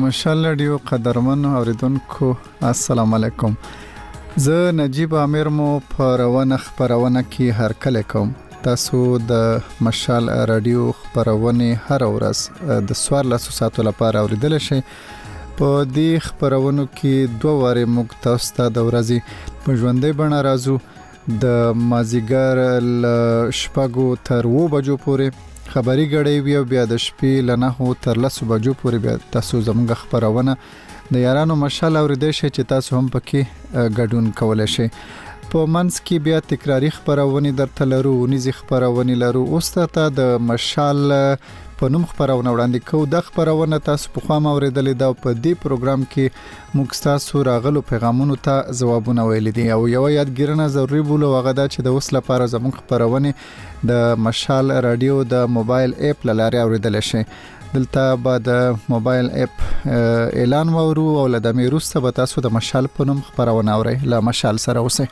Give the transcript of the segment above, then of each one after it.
مشال رادیو قدرمن اوریدونکو السلام علیکم. زه نجیب امیر مو پرونه خبرونه کې هر کله کوم. تاسو د مشال رادیو خبرونه هر ورځ د 14 ساعتو لپاره اوریدل شي. په دې خبرونو کې دوه واره موږ تاسو ته د ورځې په ژوندۍ بڼه راځو د مازیګر شپږو تر 2 بجو پورې خبري غړې وی او بیا د شپې ل 9 تر 10 بجو پورې بیا تاسو زموږ خبرونه د یارانو مشال اوریدل شي چې تاسو هم پکې ګډون کولای شئ. په منځ کې بیا تکراری خبرونه درته لرو، نيزي خبرونه لرو. اوس ته د مشال په نوم خبرونه وړاندې کوو. د خبرونه تاسو په خامه اوریدلې دا په دې پروګرام کې موږ تاسو راغلو پیغامونو ته ځوابونه ویل دي او یو یادګیرنه ضروري بوله وغه دا چې د اوس لپاره زموږ خبرونه د مشال رادیو د موبایل اپ لاره اوریدل شي. دلته بعد موبایل اپ اعلان وورو او لدمه روسته به تاسو د مشال په نوم خبرونه اورئ. لا مشال سره اوسئ.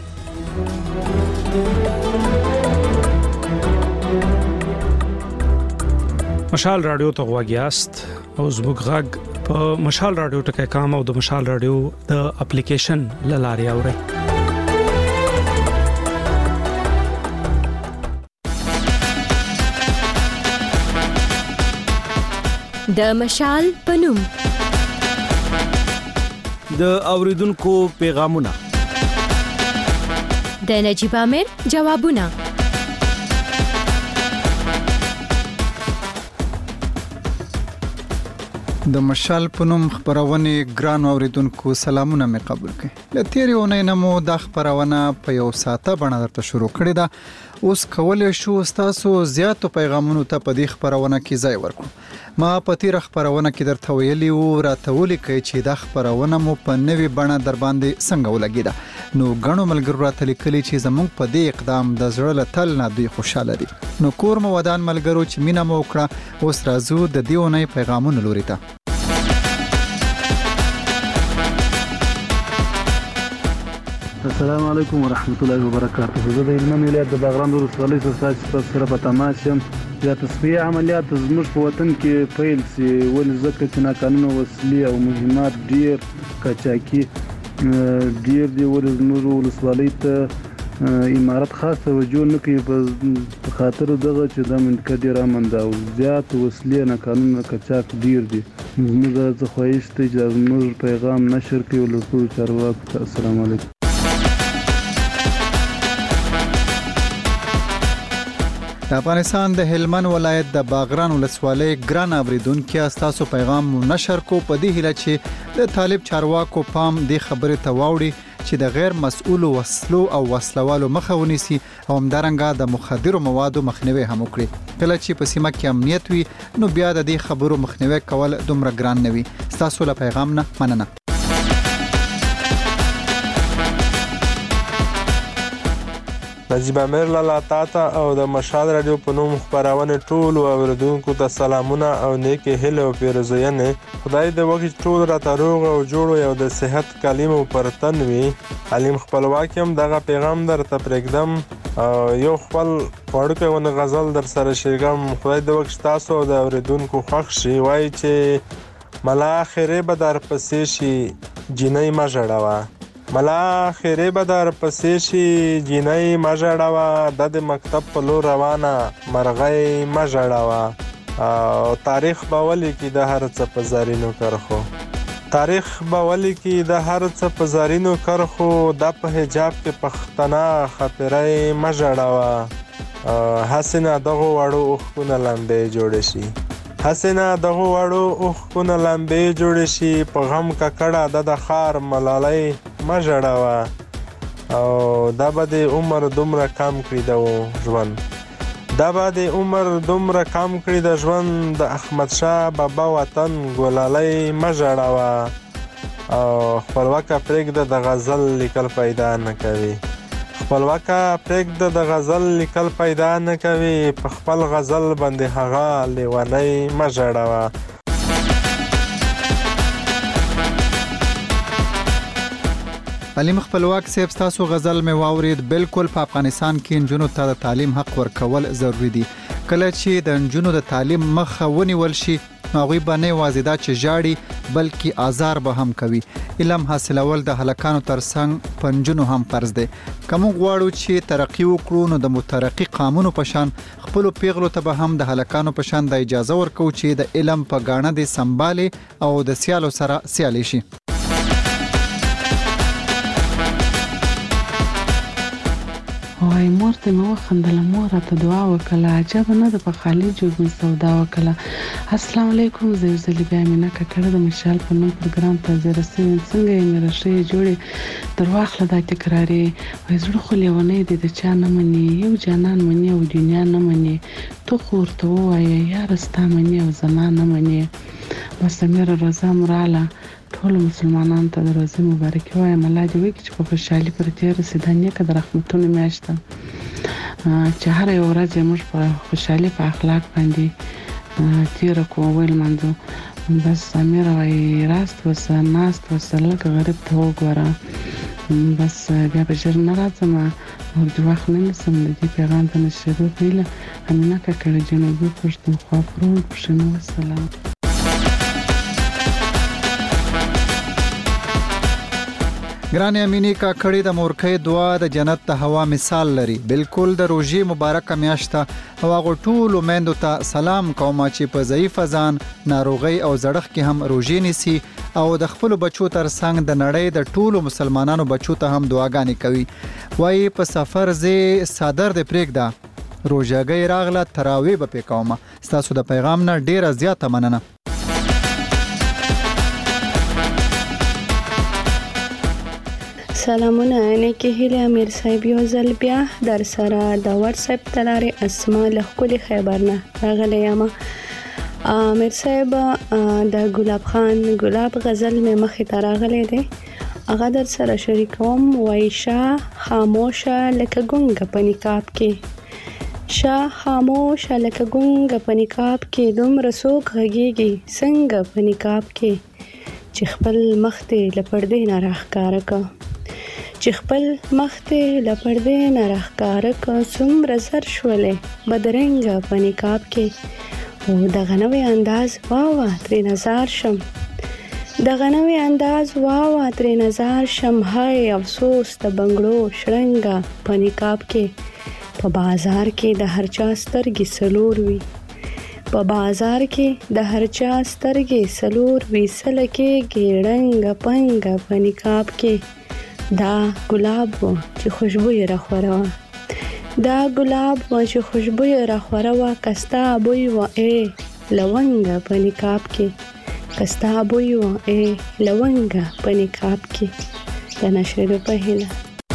مشال رادیو ته غواګیاست او زموږ غږ په مشال رادیو ټکي کام او د مشال رادیو د اپلیکیشن لاري اورئ. د مشال پنوم د اوریدونکو پیغامونه د نجیب امیر جوابونه د مشال پنوم خبرونه ګران اوریدونکو سلامونه مې قبول کړئ. ل تیریونه نمو د خبرونه په یو ساعته باندې درته شروع کړی دا. اوس کولای شو تاسو زیاتو پیغامونو ته په دې خبرونه کې ځای ورکړو. ما په تیر خبرونه کې درته ویلي او راتولې کوي چې د خبرونه مو په نوې بڼه در باندې څنګه ولګیدا. نو غنو ملګرو راته لیکلي چې زموږ په دې اقدام د زړه له تل نه دوی خوشاله دي. نو کور مو ودان ملګرو چې مینا مو وکړه. اوس راځو د دیونه پیغامونو لوري ته. السلام علیکم ورحمت الله وبرکاته. زه د هلمند ولایت د باغران ولسوالۍ څخه سره په تماس یم. یا تصفیه عملیات زموږ په وطن کې پیل سي ولې ځکه چې ناقانونه وسلې او مهمات ډیر قاچاقي ډیر دی. ولې زموږ ولسوالۍ ته امارت خاص توجه نه کوي په خاطر دغه چې د منطقه ډیر امن ده او زیات وسلې ناقانونه قاچاق ډیر دي. زموږ د خواهش ته چې زموږ پیغام نشر کوي ولټول چارواکو. السلام علیکم. د افغانستان د هلمند ولایت د باغران ولسوالۍ ګران اوریدونکو تاسو پیغام نشر کو په دې هله چې د طالب چارواکو پام د خبره تواوړي چې د غیر مسؤل وسلو او وسلوالو مخه ونیسي او همدارنګه د مخدرو موادو مخنیوي هم وکړي. کله چې په سیمه کې امنیت وي نو بیا د دې خبرو مخنیوي کول دومره ګران نه وي. تاسو له پیغام نه مننه. نجیب امیر لالا تاته او د مشال رادیو په نوم خبرونه ټول اوریدونکو ته سلامونه او نیکی هیله او پیرزوینه. خدای دې وکړي ټول راته روغ او جوړ او د صحت کلمو پرتن وي. علیم خپلواک هم دغه پیغام درته پرېږدم او یو خپل وړوکی غزل در سره شریکم. خدای دې وکړي تاسو د اوریدونکو خوښ شي. وایي چې ملا خیره به در پسې شي جنۍ ما ژړوه. ملا خیره به در پسې شي جنۍ ما ژړوه. د مکتب په لور روانه مرغۍ ما ژړوه. او تاریخ به ولیکي د هر څه په زرینو کرښو. تاریخ به ولیکي د هر څه په زرینو کرښو. د په حجاب کې پښتنه خاطرې ما ژړوه. حسنه دغه وړو اوښکونه لمبې جوړې شي. حسنه دغه وړو اوښکونه لمبې جوړې شي. په غم ککړه د خار ملالۍ ما ژړوه. او دا به د عمر دومره کم کړي د ژوند. دا به د عمر دومره کم کړي د ژوند. د احمد شاه بابا وطن ګلالۍ ما ژړوه. او خپلواکه پرېږده د غزل لیکل پیدا نه کوي. خپلواکه پرېږده د غزل لیکل پیدا نه کوي. په خپل غزل باندې هغه لیونۍ ما ژړوه. علیم خپلواک صاحب تاسو غزل مې واورید. بالکل په افغانستان کې انجونو ته د تعلیم حق ورکول ضروری دي. کله چې د انجونو د تعلیم مخه ونیول شي هغوی به نه یوازې دا چې ژاړي بلکې آزار به هم کوي. علم حاصلول د هلکانو ترڅنګ په نجونو هم فرض دی. که موږ غواړو چې ترقي وکړو نو د مترقي قامونو په شان خپلو پیغلو ته به هم د هلکانو په شان د اجازه ورکوو چې د علم په ګاڼه دې سمبالي او د سیالو سره سیالي شي. وای مور ته مې وخندله، مور راته دعا وکړه، عجبه نه ده په خالي جوب مې سودا وکړه. السلام علیکم، زه یو ځلې بیا مینه ککړه د مشال په نوم پروګرام ته زه رسېږم. څنګه یې مې رښې جوړې در واخله دا تکرارې. وای زړه خو لیونی دی د چا نه مني، یو جانان مني او دنیا نه مني. تو خو ورته ووایه یاره ستا مني او زما نه مني. بس امیر رضا مراله ټول مسلمانانو ته د روزې مبارکي وایم. الله دې وکړي چې په خوشحالي پر تېره سي. دا نیکه د رحمتونو میاشت ده چې هره یوه ورځ یې موږ په خوشحالي په اخلاق باندې تېره کړو ولمانځو. بس امیر وایي راست اوسه ناست اوسه لږ غریب ته وګوره. بس بیا به ژر نه راځم، نور دې وخت نه نیسم. د دې پیغام ته نشرېدو په هیله امینه ککړه جنوبي پښتونخوا پروړ پښینو. والسلام. ګرانې امینې کاکړې د مورکۍ دعا د جنت د هوا مثال لري. بالکل د روژې مبارکه میاشت او هغو ټولو میندو ته سلام کوم چې په ضعیف ځان ناروغۍ او زړښت کې هم روژې نیسي او د خپلو بچو ترڅنګ د نړۍ د ټولو مسلمانانو بچو ته هم دعاګانې کوي. وایي په سفر زه صادر دې پرېږده، روژهګۍ راغله تراویح به پې کومه. ستاسو د پیغام نه ډېره زیاته مننه. سلامونه، نیکې هیلې امیر صاحب یو ځل بیا در سره د واتس اپ د لارې اسما له ښکلي خیبر نه راغلی یم. امیر صاحب د ګلاب خان ګلاب غزل مې مخې ته راغلی دی، هغه در سره شریکوم. وایي شاه خاموشه لکه ګونګه په نقاب کې، شاه خاموشه لکه ګونګه په نقاب کې، دومره څوک غږیږي څنګه په نقاب کې، چې خپل مخ دې له پردې نه راښکاره که، چې خپل مخ دې له پردې نه راښکاره که، څومره زر شولې بدرنګه په نقاب کې. او دغه نوی انداز واوه ترې نظر شم، دغه نوی انداز واوه ترې نظر شم، هی افسوس د بنګړو شرنګه په نقاب کې. په بازار کې د هر چا سترګې څلور وي، په بازار کې د هر چا سترګې څلور وي، سله کېږي ړنګه پنګه په نقاب کې. دا ګلاب و چې خوشبو یې راخوره وه، دا ګلاب و چې خوشبو یې راخوره وه، که ستا بوی و ای لونګه په نقاب کې، که ستا بوی و ای لونګه په نقاب کې. د نشرېدو په هیله.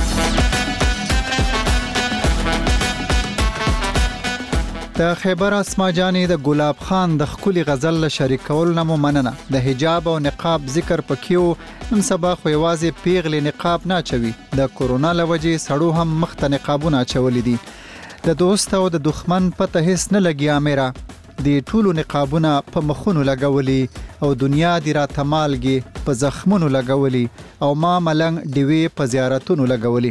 د خیبر اسما جانې د ګلاب خان د ښکلي غزل له شریکولو نه مو مننه. د حجاب او نقاب ذکر پکې و. نن سبا خو یوازې پیغلې نقاب نه اچوي، د کورونا له وجې سړو هم مخ ته نقابونه اچولي دي. د دوست او د دښمن پته هېڅ نه لګي امیره، د ټولو نقابونه په مخونو لګولي او دنیا دې راته مالګې په زخمونو لګولي او ما ملنګ ډیوې په زیارتونو لګولي.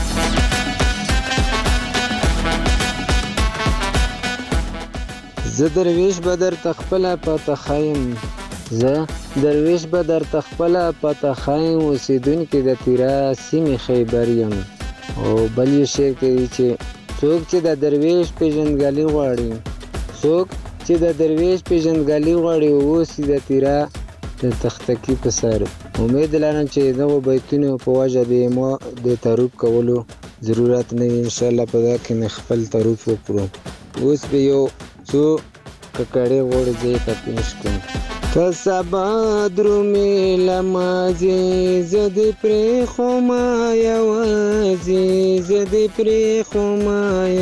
زه درویش به درته خپله پته ښایم، زه درویش به درته خپله پته ښایم، اوسېدونکی د تیره سیمې خیبر یم. او بل یې شعر کوي چې څوک چې د درویش پیژندګلي غواړي، څوک چې د درویش پیژندګلي غواړي اوسي د تیره د تختکي په سر. امید لرم چې دغو بیتونو په وجه به ما د تعریف کولو ضرورت نه وي. انشاءالله په دا کې مې خپل تعریف وکړو. اوس به یو څو ککړې غوړې ځای ته پیش کړم. که سبا درومې لمازې زه دې پرېښومه یوازې، زه دې پرېښومه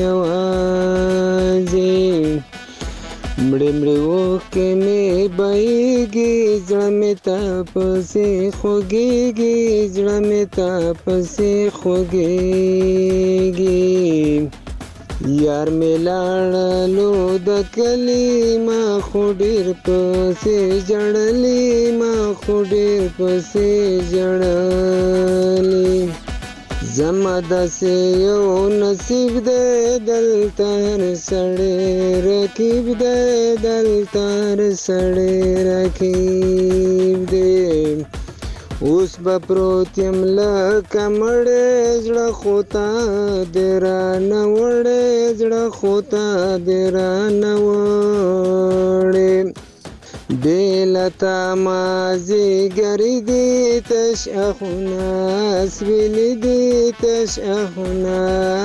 یوازې، مړې مړې اوښکې مې بهیږي، زړه مې تا پسې خوږېږي، زړه مې تا پسې خوږېږي. یار مې لاړلو د کلي ما خو ډېر پسې ژړلي، ما خو ډېر پسې ژړلي. زما داسې یو نصیب دی دلته هر سړی رقیب دی دلته هر سړی رقیب دی اوس به پروت یم لکه مړی زړه خو تا دې رانه وړی زړه خو تا دې رانه وړی بې له تا مازدیګرې دي تش اخونه سویلي دي تش اخونه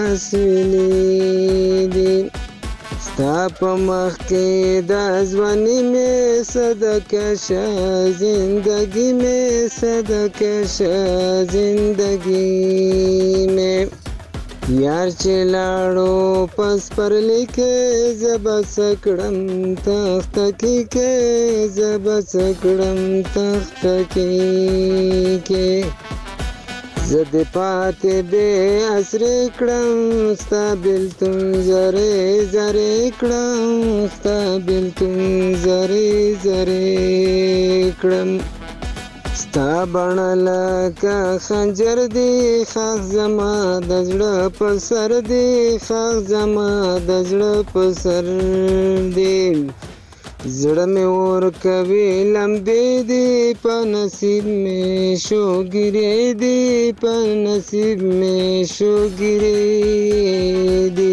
سویلي دي ستا په مخ کې د ځواني مې صدقه شه زندګي مې صدقه شه زندګي مې یار چې لاړو پس پرلی کې زبا سکړم تخته کې زبا سکړم تخته کې زد پاتې بې اسرې کړم ستا بېلتون زرې زرې کړم ستا بېلتون زرې زرې کړم ستا بڼه لکه خنجر دی ښاخ زما د زړه په سر دی ښاخ زما د زړه په سر دی زړه مې ورکوي لمبې دي په نصیب مې شوګیرې دي په نصیب مې شوګیرې دي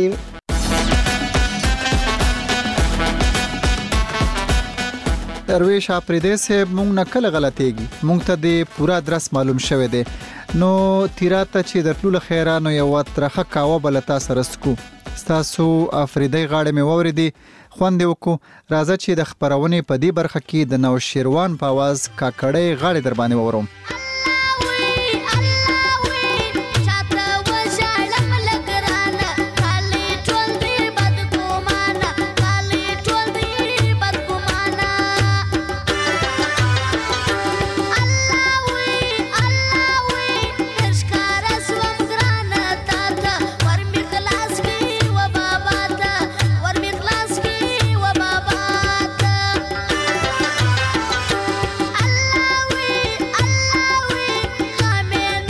درویش اپریدې صاحب مونږ نه کله غلطېږي مونږ ته د پورا درس معلوم شوه دی نو تیراته چې د ټول خیرانو یو ترخه کاوه بلتا سرسکو ستاسو افریدی غاړه مې ووریدي خوند وکړو راځه چې د خبرونه په دې برخه کې د نوشیروان په आवाज کاکړې غاړه در باندې وورم Allah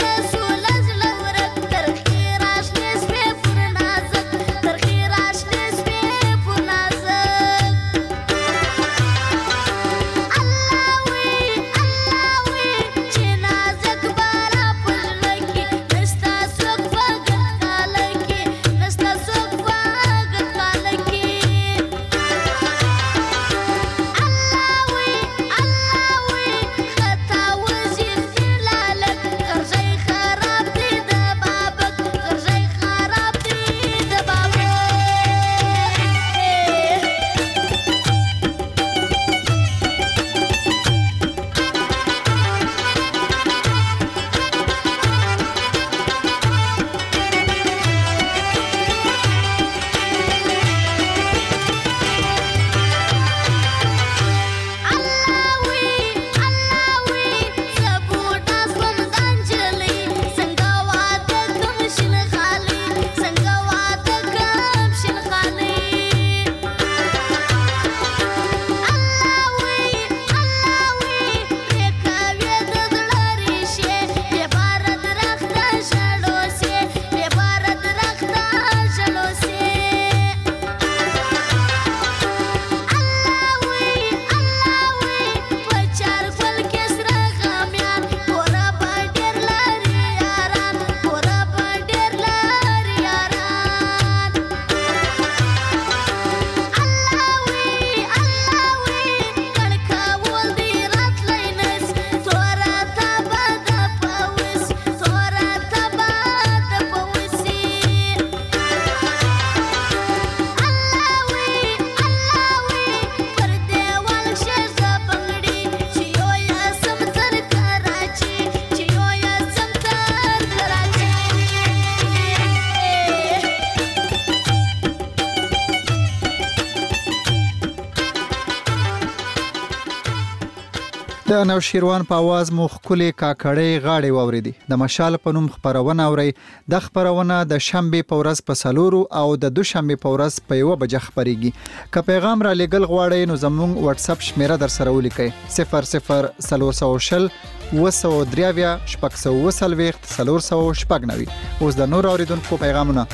د نوشیروان په आवाज مو خولي کاکړې غاړې واوریدي. د مشال په نوم خبرونه اوري. د خبرونه د شنبه په ورځ په سلورو او د دوشنبه په ورځ په 1 بجې خبريږي. که پیغام را لګل غواړئ نو زموږ واتس اپ شمیره در سره ولیکئ 00 340 وسودریاویا شپږ سو وسلويخت 390. اوس د نور اوریدونکو پیغامونه.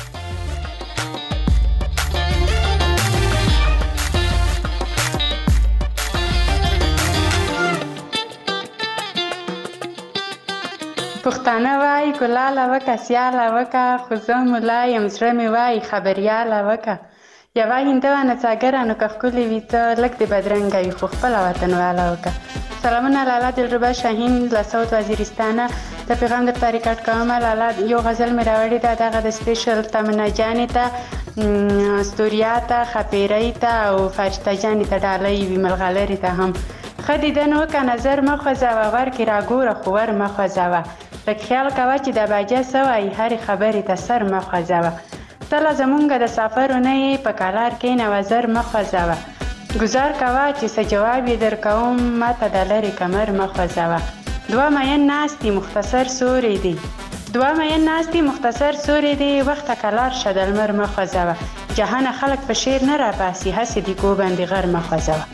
پښتانه وای ګلاله وکه سیاله وکه خو زه ملا یم زړه مې وای خبریاله وکه یوه هندوه نڅاګره نو که ښکلې وي ته لږ د بدرنګه وي خو خپله وطنواله وکه. سلامونه لالا دلربا شاهین له ساوت وزیرستانه. د پیغام درته ریکارډ کومه لالا یو غزل مې راوړې ده دغه د سپیشل تمنا جانې ته استوریا ته خپیرۍ ته او فرشته جانې ته ډالۍ وي ملغلرې ته هم ښه دیدن وکه نظر مه خوځوه ورکې راګوره خو ور مه خوځوه لږ خیال کوه چې د باجه څه وایي هرې خبرې ته سر مه خوځوه تله زمونږ د سفرو نه یې په کالار کښېنوه زر مه خوځوه ګزار کوه چې څه جواب یې درکوم ماته د لرې کمر مه خوځوه. دوه مین ناستي مختصر سوري دي وخته کلار شه د لمر مه خوځوه جهانه خلک په شعر نه راباسي هسې د ګوبندې غر مه خوځوه.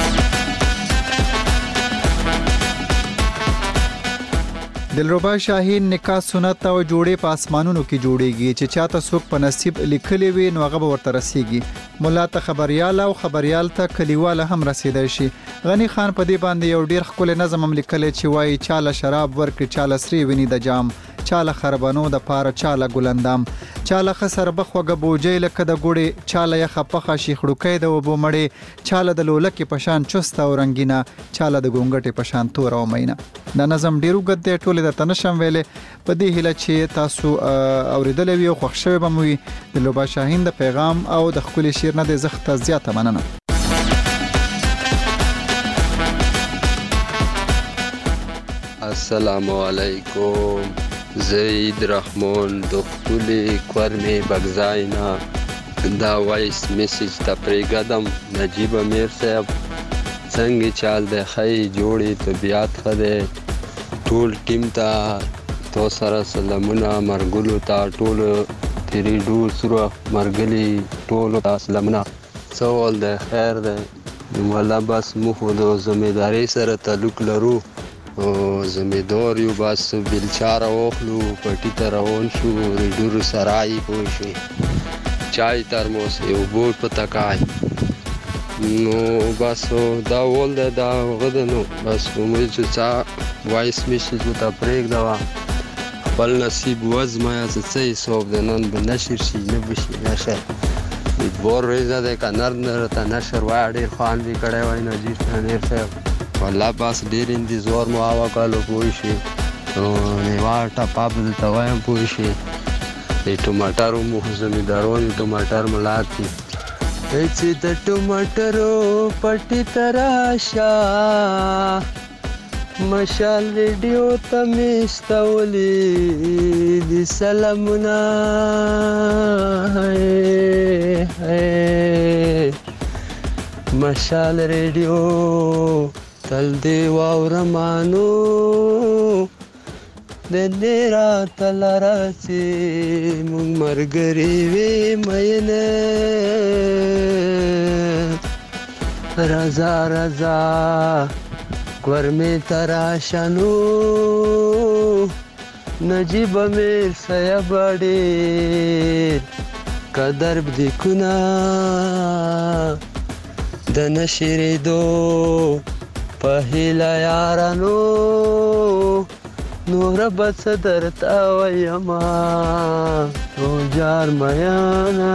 دلربا شاهین نکاح سنت او جوړې په اسمانونو کې جوړيږي چې چاته څوک په نصیب لیکلي وي نو هغه به ورته رسیږي. مولا ته خبريال او خبريال ته کلیواله هم رسیدای شي. غنی خان په دې باندې یو ډیر خپل نظم هم لیکلی چې وایي چاله شراب ورکړي چاله سری ویني د جام چاله خربانو د پاره چاله ګلندام چاله خسر بخوګه بوجې لکه د ګوړې چاله یې خپخه شي خړوکې د وبو مړې چاله د لولکې پشان چست او رنگینه چاله د ګونګټې پشان تور او مینه. دا نظم ډیرو ګد دی ټول د تنشم ویلې په دې هله چې تاسو اوریدل وی او خوښ شوی بموي. د لوبا شاهین د پیغام او د خپل شعر نه د زخت زیاته مننه. السلام علیکم زید رحمان دختولی کرمی بگزاینا دا وایس میسیج تا پریگدم نجیب امیر صاحب څنګه چال د خی جوړی طبيعت خده ټول ټیم ته تو سره سلامونه مرګلو ته ټول تیری ډو سره مرګلی ټول ته سلامونه سوال د خیر ده ولا بس مو خو د ځمېداري سره تعلق لرو او زمیدار یو بس بیلچاره واخلو پټی ته روان شو ریډور سرای پوه شوي چای ترموس یو بوټ په تکای نو بس دا ول دا غده نو بس موږ چې څا وایس میسیج ته پرېږدوه خپل نصیب وزمه څه حساب د نن به نشر شي نه بشي نشر بور ریزه د کنر نه ته نشر وای ډېر خوان دی کړی وای نجیب ډېر صاحب والله بس ډېر انتظار مو وکړو پوه شي نو نیوا ټپاپ دلته وایم پوه شي د ټماټرو مو زمیندارانو ټماټر ملات دي چې د ټماټرو پټي تراشه مشال ریډیو ته مستولې دي سلامونه مشال ریډیو تل دی واورمانو د دې رات لاره چې موږ مرګري وې مینه رضا رضا ګورمې تراشنو نجیب امیر صاحب ډېر قدر دې کونه د نشریدو په هیله یارانو نور بس درته ویما روجار میانا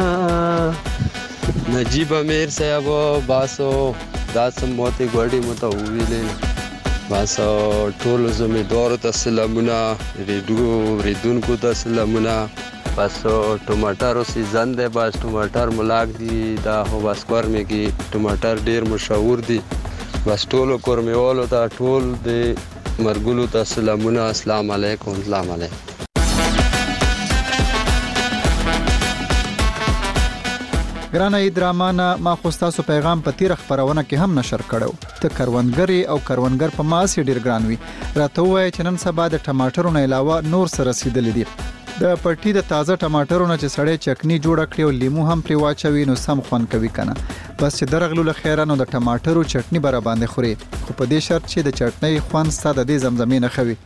نجیب امیر صاحب باسو داسم موتی ګوډي مته ویلې باسو ټول زمیدار ته سلامونه ریډونکو ته سلامونه باسو ټماټر سیزن دی بس ټماټر ملاک دي دا هو بس کورمه کې ټماټر ډیر مشهور دي بس ټول کورمیوالو ته ټول دی مرګلو ته سلامونه السلام علیکم السلام علیکم ګرانه درامانه ما خو تاسو پیغام په تیر خبرونه کې هم نشر کړو ته کروندګری او کروندګر په ماس ډیر ګران وي راته وای چې نن سبا د ټماټرو نه علاوه نور سره رسیدلې دي د پټي د تازه ټماټرو نه چې سړی چکنی جوړ کړي او لیمو هم پرې واچوي نو سم خوان کوي کنه بس چې درغلو له خیره نو د ټماټرو چټنی بر باندې خوري خو په دې شرط چې د چټنی خوان ستاده د زمزمې نه خوي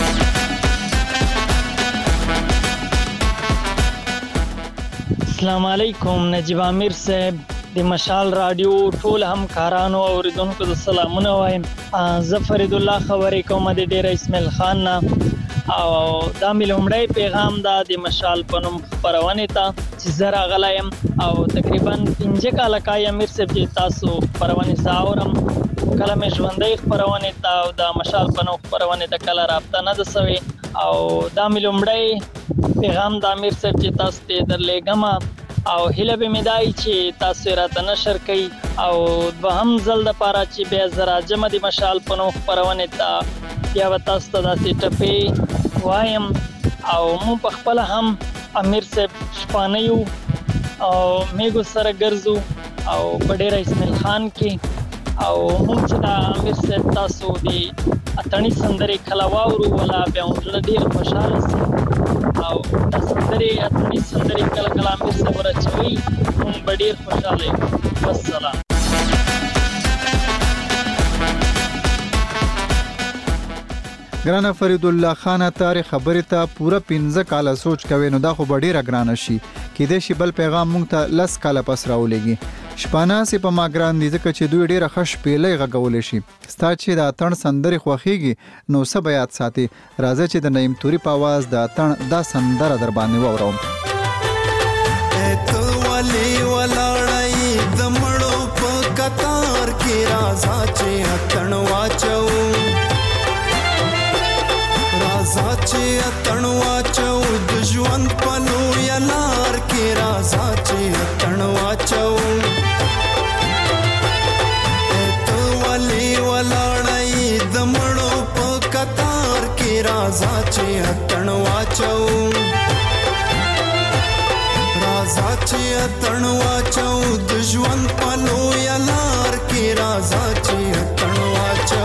السلام علیکم نجیب عامر صاحب د مشال رادیو ټول همکارانو او اوریدونکو د سلامونه وایم زه فرید الله خبرې کوم د ډیر اسماعیل خان نه او دا ملومړی پیغام دا د مشال پنوم خبرونه ته چې زرا غلایم او تقریبا 15 کاله کای امیر صاحب چې تاسو خبرونه ساورم کله مې ژوندۍ خبرونه ته او د مشال پنوم خبرونه ته کله رابطه نه دسوي او دا ملومړی پیغام د امیر صاحب چې تاسو ته درلېګم او هله به مدای چې تاسو راته نشر کړئ او به هم ځل د پاره چې به زرا جمع د مشال پنو خبرونه ته بیا تاسو ته داسې ټپې وایم او مو په خپل هم امیر صاحب شپانه یو او میګو سره ګرځو او په ډیر اسماعیل خان کې او موږ چې دا امیر صاحب تاسو دی اتنی سندري کلاواورو ولا بیا موږ ډیر خوشاله سي او تاسو اتنی سندري کلا امیر صاحب راچوي موږ ډیر خوشاله والسلام ګرانه فرید الله خان تاریخ خبره ته پوره 15 کاله سوچ کوي نو دا خو ډیره ګرانه شي کېدې شي بل پیغام مونږ ته لس کاله پس راولېږي شپانه سي په ما ګران دي ځکه چې دوی ډیره خش پیلې غږولې شي ستا چې د اتن سندري خوخيږي نو سبيات ساتي راځي چې د نیم توري په आवाज د اتن دا سندره در باندې ووروم ته ولي ولاړای د مړو په قطار کې راځه چې اتن واچو راځه چې اتن واچو د ژوند په لوی لار کې راځه چې اتن واچو ولاړای د مړو په قطار کې راځه چې اتن واچو راځه چې اتن واچو د ژوند په لوی لار کې راځه چې اتن واچو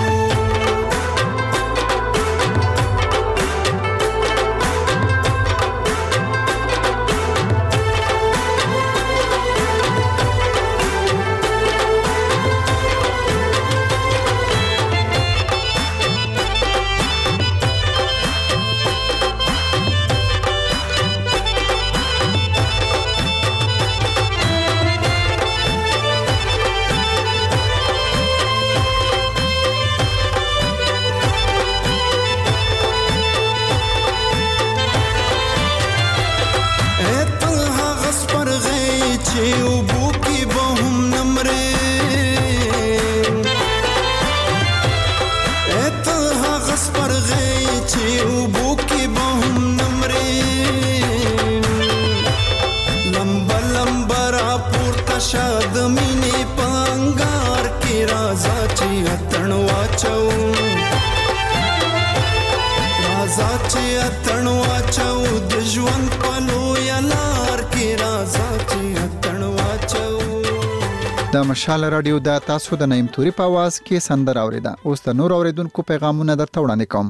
د مشال رادیو د تاسو د نیم توري په आवाज کې سندر اوریدا اوس د نور اوریدونکو پیغامونه درته وړاندې کوم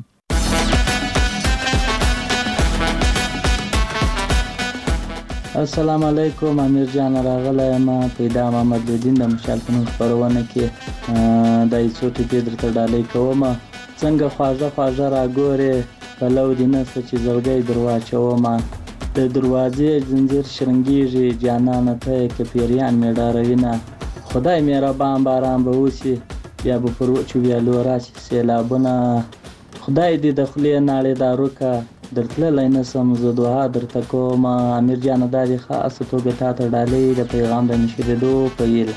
السلام علیکم امیر جان راغله ما پیدا محمد الدین د مشال په خبرونه کې د ایسوټي پیډر ته ډالې کوم څنګه خواجه راګوره بلو دینه چې زړګي درواچو ما د دروازې زنجیر شرنګيږي جانانه ته کې پیریان مې ډاروینه خدای مهربان باران به وسی یا به پروچو ویلو راشي سیلابونه خدای دې د خلې ناړې دارو کا درتل لاینه سم زه دعا درته کوم امیر جان دادی خاصه توګه تاسو ډالې د پیغام د نشریدو په یل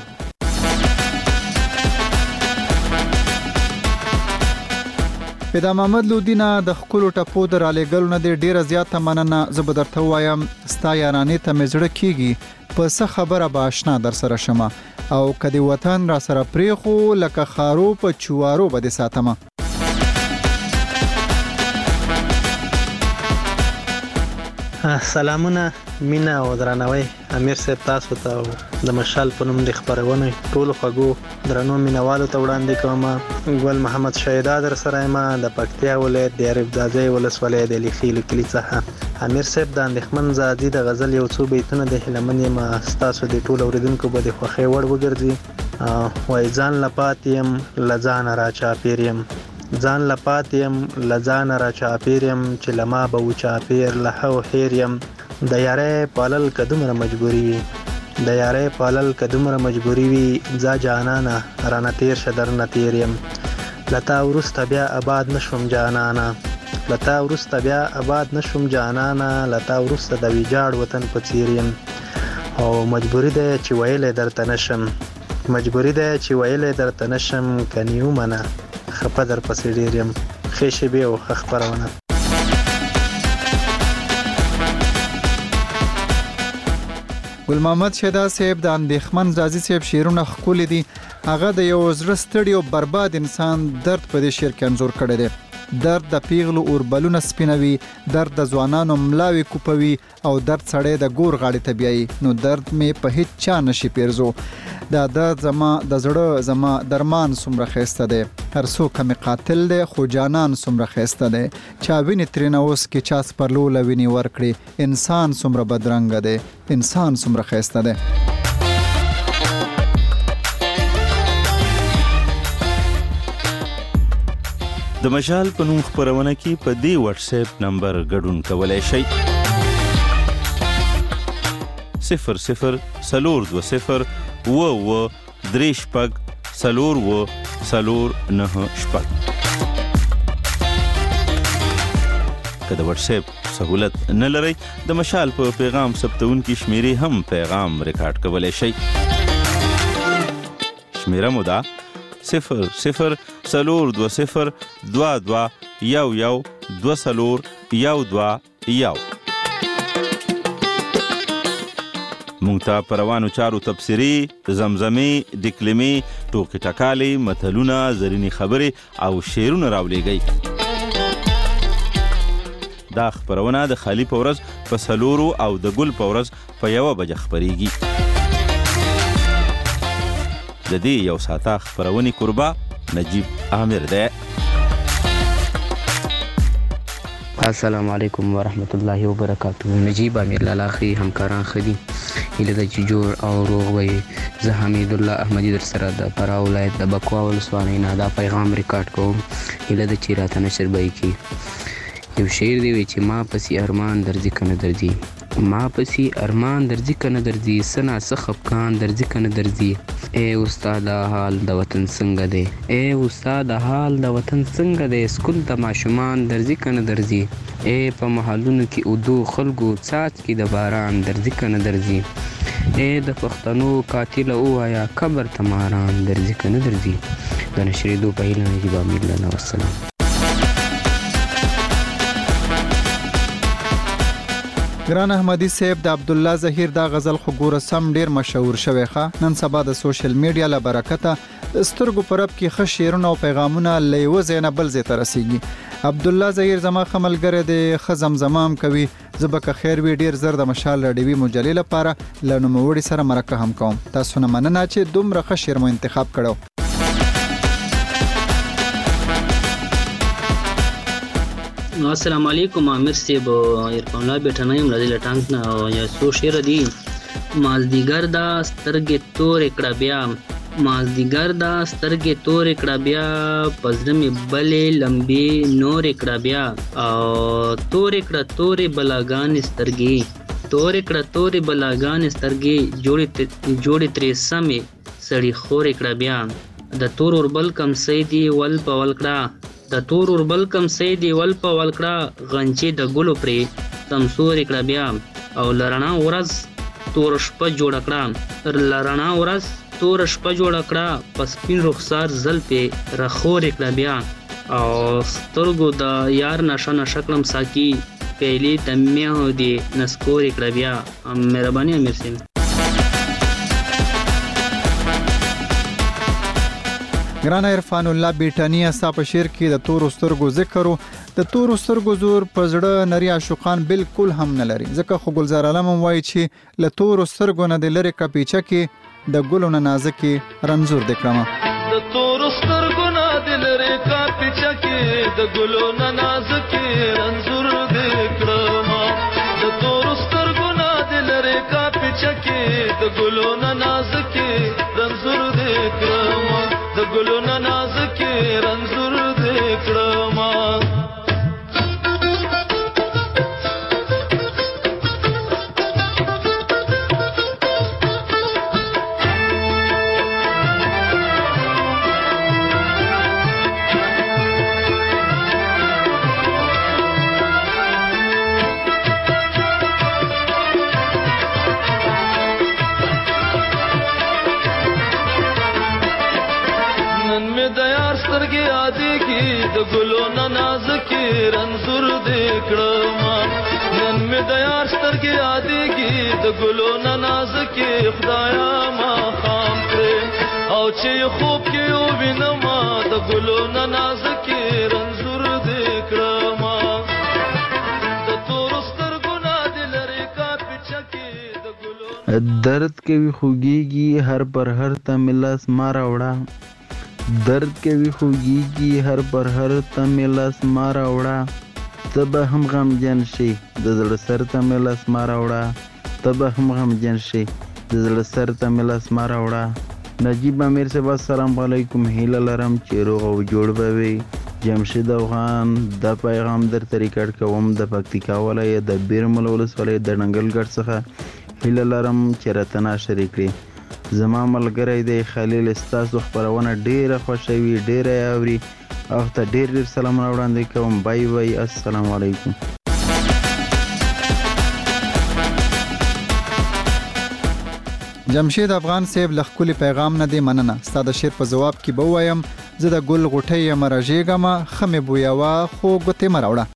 پیدا محمد لودینا د خپل ټپو در علیګل نه ډیره زیاته مننه زبدرته وایم ستا یارانې ته مزړه کیږي په څه خبره به آشنا در سره شمه او کدی وطن را سره پریخو لکه خارو په چوارو بده ساتمه سلامونه مینا او درنوي امیر صاحب تاسو ته د مشال په نوم د خبرونه ټول خوګو درنو مینوالو ته وړاندې کوم ګل محمد شهیدا در سره ما د پکتیا ولایت د عرب زاده ولسوالۍ د لیخیلو کلی څخه امیر صاحب د اندخمن زادي د غزل یو څو بیتونه د هلمنې ما تاسو د ټول اوریدونکو به د خوخي وړ وګرځي وای ځان لپاتیم لزان را چا پیریم ځان لپاتیم لزان را چاپیریم چې لما به و چاپیر له او هیریم د یاره پالل کدمره مجبوری وي د یاره پالل کدمره مجبوری وي ځا جانانا رانه تیر شدر نتیریم لتا ورسته بیا آباد نشم جانانا لتا ورسته بیا آباد نشم جانانا لتا ورسته د ویجاړ وطن په څیریم او مجبوری ده چې ویلې درته نشم مجبوری ده چې ویلې درته نشم کنیو منه خپه در پسې ډیر یم خېشې به او خبرونه ګل محمد شهدا صاحب د اندخمن زازي صاحب شعرونه خولې دي هغه د یو زړه ستړي او برباد انسان درد په دې شعر کې انځور کړی دی درد د پیغلو اوربلونه سپینوي درد د ځوانانو ملاوي کوپوي او درد سړی د ګور غاړې ته بیایي نو درد مې په هیڅ چا نشي پیرزو دا درد زما د زړه زما درمان څومره ښایسته دی هر څوک مې قاتل دی خو جانان څومره ښایسته دی چا وینې ترېنه اوس کې چا سپرلوله وینې ورکړي انسان څومره بدرنګه دی انسان څومره ښایسته دی د مشال په نوم خبرونه کې په دې واتس اپ نمبر ګډون کولای شئ 00 سلور 20 و درې شپږ سلور و سلور نه شپږ که د واتس اپ سہولت نه لرئ د مشال په پیغام ثبتونکي شمیرې هم پیغام ریکارډ کولای شئ شمیره مو ده 00 سلور 20 22 یو 2 سلور 1 مونږ ته په روانو چارو تبصرې زمزمې ډکلمې ټوکې ټکالې متلونه زرینې خبرې او شعرونه راولیږئ دا خبرونه د خالي په ورځ په سلورو او د ګل په ورځ په 1 بجه خپریږي د دې یو ساعته خبرونې قربا نجیب عامر دی السلام علیکم ورحمت الله وبرکاته نجیب عامر لالاخي همکاران خدي هله د جوړ او روغ وي زه حمید الله احمدی در سره د فراه ولایت د بکوا ولسوالۍ نه دا پیغام ریکارډ کوم هله د چیرته نشر بای کی یو شعر دی چې ما پسې ارمان درځي کنه درځي ما پسې ارمان درځي کنه درځي سنا سخفکان درځي کنه درځي اے استاد حال د وطن څنګه دی اے استاد حال د وطن څنګه دی سکول د ماشومان درځي کنه درځي اے په محلونو کې اودو خلکو څاڅ کې د باران درځي کنه درځي اے د پښتنو قاتل وایا قبر تماران درځي کنه درځي د نشریدو په هیله نجیب عامر الله والسلام ګران احمدی صاحب د عبد الله ظهیر دا غزل خو ګوره سم ډیر مشهور شوی ښه نن سبا د سوشل میډیا له برکته سترګو پرب کې ښه شعرونه او پیغامونه له یو ځای نه بل ځای ته رسیږي عبد الله ظهیر زما ښه ملګری دی ښه زمزمه هم کوي زه به که خیر وي ډیر زر د مشال راډیوي مجلې لپاره له نوموړي سره مرکه هم کوم تاسو نه مننه چې دومره ښه شعر مو انتخاب کړو السلام علیکم عامر صاحب عرفان الله بیٹھنه یم راځي لټانګ نه یا سو شعر دی مازدیګر دا سترګې تور کړه بیا مازدیګر دا سترګې تور کړه بیا پزړه می بلې لمبي نور کړه بیا او تور کړه تورې بلاګان سترګې تور کړه تورې بلاګان سترګې جوړې ترې سمې سړی خور کړه بیا د تور اوربل کم سیدی ول په ول کړه د تور اوربل کم سیدی ول په ول کړه غنچې د ګلو پرې تمسور کړه بیا او لرنا ورځ تور شپه جوړ کړه لرنا ورځ تور شپه جوړ کړه پس پین رخسار زل په رخور کړه بیا او سترګو د یار نشه نشه کړم ساکی پهلی دمه دی نسکور کړه بیا مهرباني امیر سیم ګران عرفان الله بیٹانیه صاحب شعر کې د تور سترګو ذکر د تور سترګو زور په زړه نری عاشقان بالکل هم نه لري ځکه خو گلزار عالم وایي چې له تور سترګو نه د لری کا پیچه کې د ګلو نه نازکې رنزور دکړم د تور سترګو نه د لری کا پیچه کې د ګلو نه نازکې رنزور دکړم د تور سترګو نه د لری کا پیچه کې د ګلو نه نازکې رنزور دکړم د ګلو نه نازکې رنزور دکړم د ګلو نه نازکې رنزور دکړم نن مې د یار سترګې یادېږي د ګلو نه نازکې خدایا ما خام کړې او چې خوب کې ووینم د ګلو نه نازکې رنزور دکړم د تورو سترګو نه د لرې کا پیچه کې د ګلو درد کوي خوږیږي هر پر هر ته ملاس ما راوړه درد کوي خوږیږي هر پر هر ته مې لاس ما راوړه ته به هم غمجن شي د زړه سر ته مې لاس ما راوړه ته به هم غمجن شي د زړه سر ته مې لاس ما راوړه نجیب امیر صاحب السلام علیکم هیله لرم چې روغ او جوړ به وي جمشید افغان د پیغام درته ریکارډ کوم د پکتیکا ولایت د بیرمل ولسوالۍ د ډنګلګړ څخه هیله لرم چې راته ناشر کړي زما ملګری دی خلیل ستاسو خبرونه ډیره خوشوي ډیره اوري او ته ډیر سلامونه وړاندې کوم بای بای السلام علیکم جمشید افغان صاحب لخکلی پیغام نه دی مننه ستاسو شعر په جواب کې به وایم زه د ګل غټي مرجېګم خمه بویاوا خو ګته مراوړه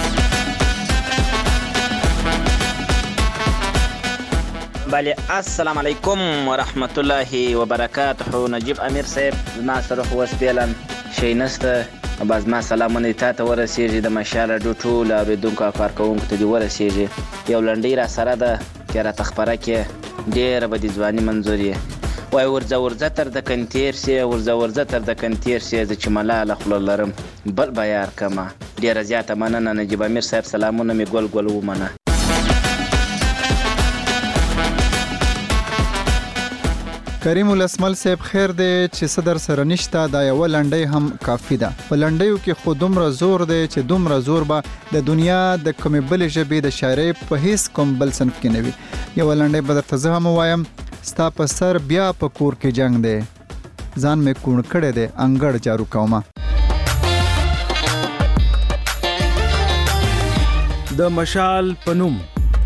بله السلام علیکم ورحمت الله وبرکاته نجیب امیر صاحب ما سره خو وسپیلن شي نسته باز ما سلامونه ته ورسیږي د مشال راډیو ټول اوریدونکو کارکونکو ته دی ورسیږي یو لنډی را سره ده چې را تخبره کې ډېر به د ځواني منظوري وای ورځه تر د کنتیر سي ورځه تر د کنتیر سي چې ملاله خپل لرم بل بیار کما ډېر زیاته مننه نجیب امیر صاحب سلامونه می ګل ومنه کریم الاسمل صاحب خیر دی چې صدر سره نشته دا یو لنډی هم کافی ده په لنډیو کې خو دومره زور دی چې دومره زور به د دنیا د کومې بلې ژبې د شاعرۍ په هیڅ کوم بل صنف کې نه وي یو لنډی به درته زه هم ووایم ستا په سر بیا په کور کې جنگ دی ځان مې کوڼ کړی دی انګړ جارو کومه د مشال پنوم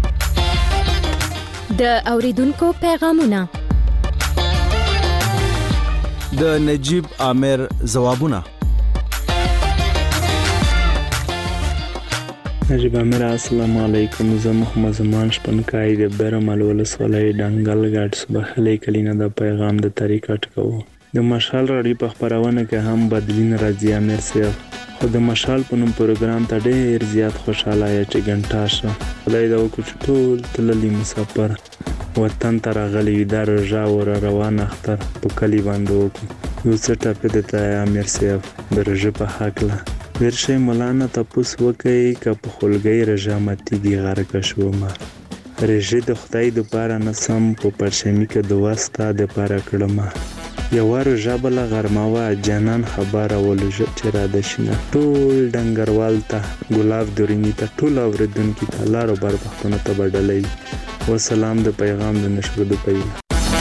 د اوریدونکو پیغامونه د نجیب امیر ځوابونه نجیب امیر السلام علیکم زه محمد زمان شپنکای د بیرمل ولسوالۍ ډنګلګړ صبحلې کلینه د پیغام د طریقټ کوو د مشال راډیو په خبرونه کې هم بدلین راځي امیر صاحب خو د مشال په نوم پروګرام ته ډېر زیات خوشاله یم چې ګنټا شه خدای دا وکړي چې ټول تللي مسافر وطن ته راغلي وي دا روژه ور روان اختر په کلي باندې وکړو یو څه ټاپې درته امیر صاحب د روژې په هکله ورشئ مولانا تپوس وکئ که په خولګۍ روژه ماتېږي غرقه شومه روژې د خدای دپاره نه سم په پرشمي کې دعا ستا دپاره کړمه یوه روژه بله غرمه وه جانان خبره ولوژه چې راده شینه ټول ډنګروال ته ګلاب دریني ته ټول اورېدونکي ته لارو بر پښتنو ته به ډلۍ وسلام د پیغام د نشر د پیله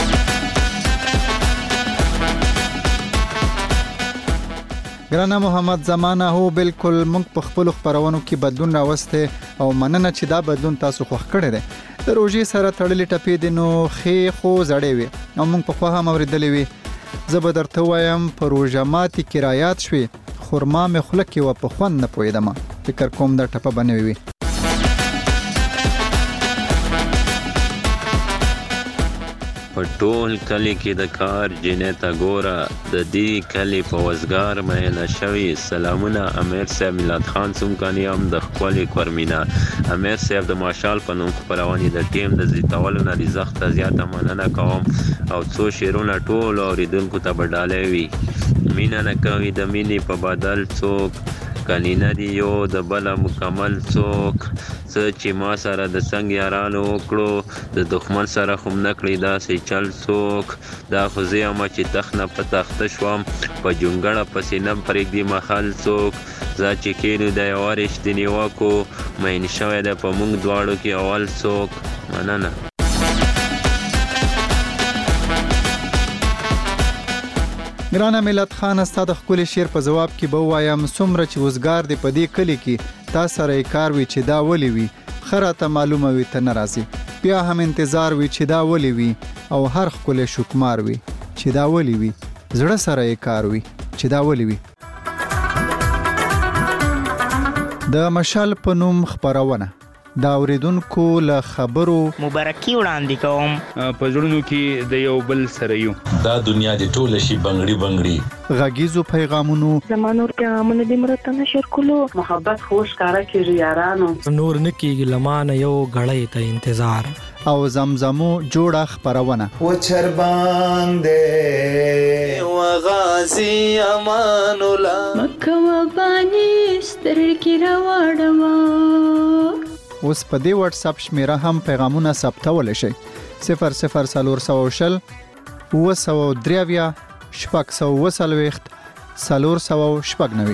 ګرانه محمد زمانه هو بالکل موږ په خپل خبرونو کې بدلون راوسته او مننه چې دا بدلون تاسو خوښ کړی دی د روژې سره تړلې ټپې د نو خو زړې وي او موږ په خو هم اوریدلې وي زه به درته وایم په روژه ماتي کرایات شوي خرما مې خوله کې و په خوند نه پوهېدم فکر کوم دا ټپه به نوې وي په ټول کلی کې د کار جنې ته ګوره د دې کلی په وزګار مهله شوي سلامونه امیر صاحب میلاد خان څومکانی هم د ښکلې کورمینا امیر صاحب د ماشال په نوم خپرونې د ټیم د زیاتولو نه د سخته زیاته مننه کوم او څو شعرونه ټول اوریدونکو ته به ډالۍ وي مینه نه کوي د مینې په بدل څوک کنی نه دی یو د بله مکمل څوک څه چې ما سره د څنګ یارانو وکړو د دښمن سره خو نه کړي داسې چل څوک دا خو زه یم چې تخ نه په تخته شوم په جونګړه پسې نه پرېږدي مخل څوک زه چې کینو د یوه رښتیني وکو مین شوی دی په موږ دواړو کې اول څوک مننه ګرانه ملت خان ستا د ښکلي شعر په ځواب کې به ووایم څومره چې وزګار دی په دې کلي کې تا سره یې کار وي چې دا ولې وي ښه راته معلومه وي ته نه راځې بیا هم انتظار وي چې دا ولې وي او هر ښکلی شکمار وي چې دا ولې وي زړه سره یې کار وي چې دا ولې وي د مشال په نوم خپرونه دا اوریدونکو له خبرو مبارکي وړاندې کوم په زړونو کې د یو بل سره یو دا دنیا د ټول شي بنگړي بنگړي غږیزو پیغامونو زمانور پیغامونه د مرته نشر کولو محبت خوش کارا کیږي یارانو نور نکیږي لمانه یو غړې ته انتظار او زمزمو جوړه خپرونه و چربان دې و غازی امان الله مکه و بانی سترګې راوړم اوس په دې واتس اپ شمیره هم پیغامونه ثبتول شي 00400 903 640 490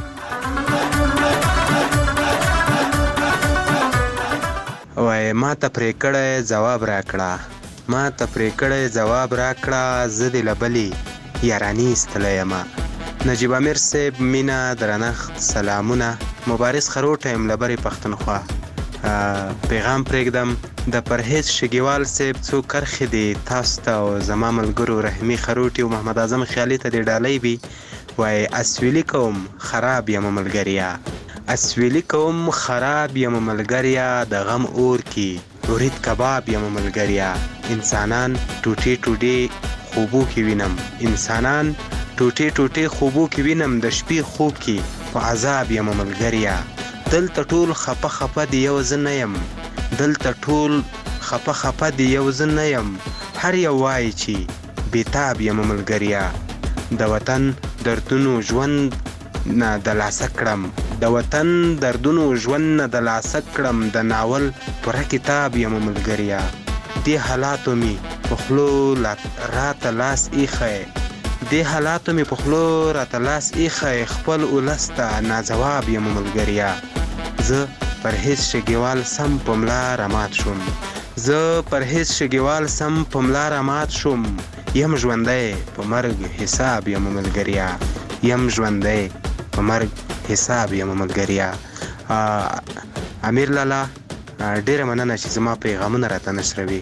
وای ما ته پرې کړی ځواب راکړه ما ته پرې کړی ځواب راکړه زه دې لبلی یارانی ایستلی یم نجیب امیر صاحب مینه درنښت سلامونه مبارز خروټه یم له برې پښتونخوا پیغام پرېږدم د پرهیز شګیوال صاحب څو کرښې دي تاسو ته او زما ملګرو رحمي خروټي او محمد اعظم خیالي ته دې ډالۍ وي وای اسویلي کوم خراب یم ملګریا اسویلی کوم خراب یم ملګریا د غم اور کې ورید کباب یم ملګریا انسانان ټوټې ټوټې خوبو کې وینم انسانان ټوټې ټوټې خوبو کې وینم د شپې خوب کې په عذاب یم ملګریا دلته ټول خپه خپه دی یو زه نه یم دلته ټول خپه خپه دی یو زه نه یم هر یو وایي چې بېتاب یم ملګریا د وطن دردونو ژوند نه د لاسه کړم د وطن دردونو ژوند نه د لاسه کړم د ناول پوره کتاب یم ملګریا دې حالاتو می په خولو راته لاس ایښی دې حالاتو می په خولو راته لاس ایښی خپل اولس ته ناځواب یم ملګریا زه پرهیز شګیوال سم په ملا رامات شوم زه پرهیز شګیوال سم په ملا رامات شوم یم ژوندی په مرګ حساب یم ملګریا یم ژوندی په مرګ حساب یم ملګریا امیر لالا ډیره مننه چې زما پیغامونه راته نشروي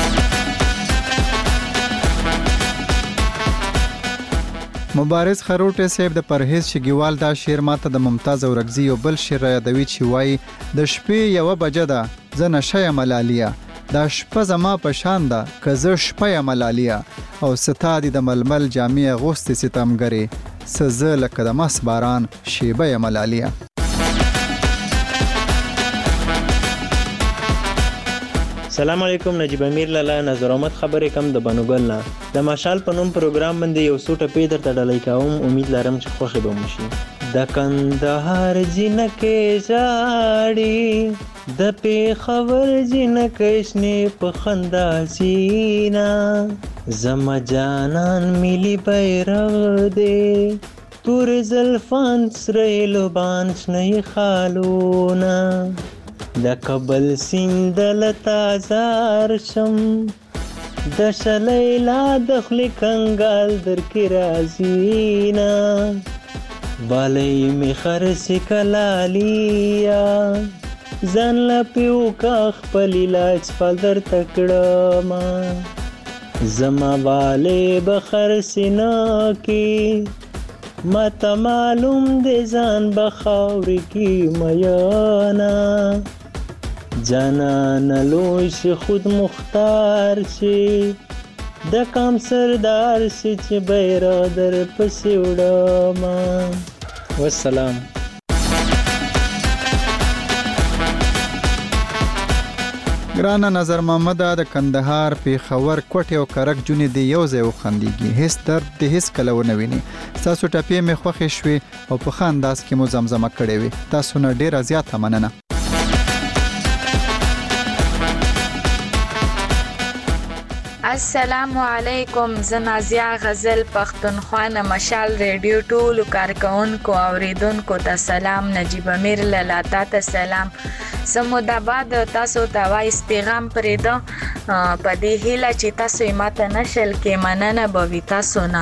مبارز خروټه صاحب د پرهیز شګیوال دا شعر ماته د ممتاز اورګزی یو بل شعر یادوي چې وایي د شپې یوه بجه ده زه نشه یم لالیا دا شپه زما په شان ده که زه شپه یم لالیا او ستا دي د ململ جامې اغوستې ستمګرې څه زه لکه د مس باران شیبه یم لالیا سلام علیکم نجیب امیر لالا نظر احمد خبرې کم د بنوګل نه د مشال په نوم پروګرام باندې یو څو ټپې درته ډالۍ کوم امید لرم چې خوښې به مو شي د کندهار جنکې ژاړي د پېښور جنکې شنې په خندا سینا زما جانان ملي بیرغ دی تور زلفان سره لبان شنې خالونه د کابل سیند لتازار شم د شلیلا د خلی کنګال در کې رازینا بالای می خرس کلالیا ځان لا پیو کا خپل علاج فال در تکړه ما زما والے بخر سینا کې ماته معلوم دی ځان بخاور کې میانا جانان لوی شي خود مختار شي د کام سردار سي چې بیرغ در پسې وړم. والسلام. ګرانه نظر محمد د کندهار پیښور کوټه او کرک جونې دی یو ځای وخندېږي، هیڅ درد د هیڅ کله ونه ویني. تاسو ټپې مې خوښې شوې او په ښه انداز کې مو زمزمه کړې وي. تاسو نه ډیره زیاته مننه. السلام علیکم. زه نازیه غزل پښتونخوا مشال ریډیو ټولو کارکونکو اوریدونکو ته سلام. نجیب امیر لالا ته سلام. سموداباد تاسو ته وایس پیغام پرېده په دې هیله چې تاسو یې ماته نشل کې مننه به وي تاسو نه.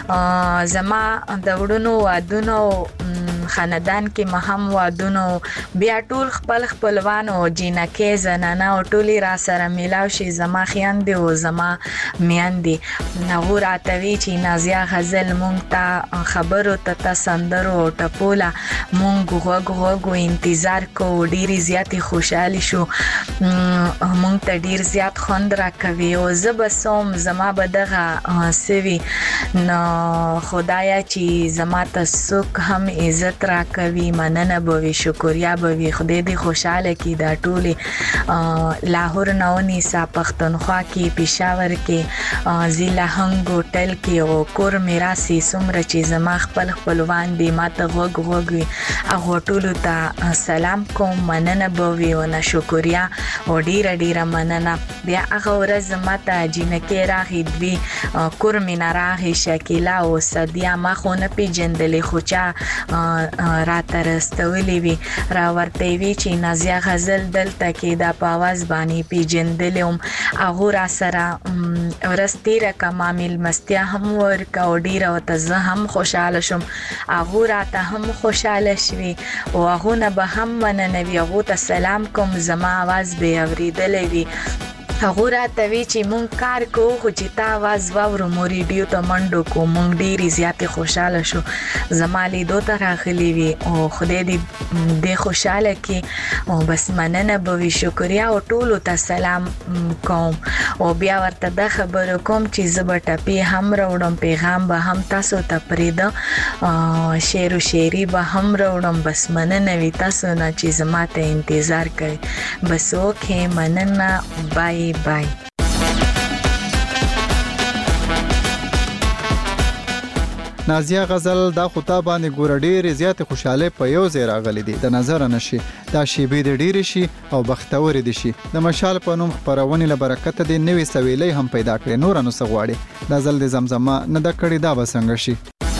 زما د وړونو وادونو خاندان کې مهم وادونو بیا ټول خپل خپلوان او جینکې زنانه او ټولي را سره میلاو شي زما خویندې او زما میندې. هغه راته وی چې نازیه غزل مونږ ته خبرو ته سندرو او ټپوله مونږ غوږ انتظار کو. ډېری زیاتې خوشحالي شو، مونږ ته ډېر زیات خوند راکوي او زه به سوم زما به دغه سوي نو خدایا چې زما ته څوک هم عزت راکوي مننه به وي شکریا به وي. خدای دې خوشحاله کړي دا ټولې لاهور نه ونیسه پښتونخوا کې پېښور کې ضلع هنګ هوټل کې او کور میراسي څومره چې زما خپل خپلوان دي ماته غوږ وي هغو ټولو ته سلام کوم مننه به وي او نه شکریا او ډیره مننه. بیا هغه ورځ ماته جینکې راغی دوی کور مې نه راغی شکیلا او صدیا ما خو نه پیژندلې خو چا راته رستولی وي را ورته وی چې نازیه غزل دلته کې دا په اواز باندې پیژندلې وم. هغه را سره ورځ تېره که ما میلمستیا هم ورکه او ډېره ورته زه هم خوشحاله شوم. هغه راته هم خوشحاله شوي او هغو نه به هم مننه وي. هغو ته سلام کوم زما اواز به اورېدلی وي. هغه راته وی چې مونږ کار کوو خو چې تا आवाज واورو مو ریډیو ته منډو کو مونږ ډېری زیاتې خوشاله شو. زما لیدو ته راغلی وي او خدای دې خوشاله کړي او بس مننه به وي شکریا او ټولو ته سلام کوم او بیا ورته دا خبرو کوم چې زه به ټپې هم راوړم پیغام به هم تاسو ته پرېږده شعر و شاعري به هم راوړم. بس مننه وي تاسو نه چې زما ته انتظار کوي. بس اوکې مننه بای بای. نازیه غزل دا خطا باندې ګوره ډېرې زیاتې خوشحالۍ په یو ځای راغلي دي. د نظره نشي دا شیبې دې ډېرې شي او بختورې دي شي. د مشال په نوم خپرونې له برکته دې نوې سویلۍ هم پیدا کړې. نور نو څه غواړې دا ځل دې زمزمه نه ده کړې دا به څنګه شي.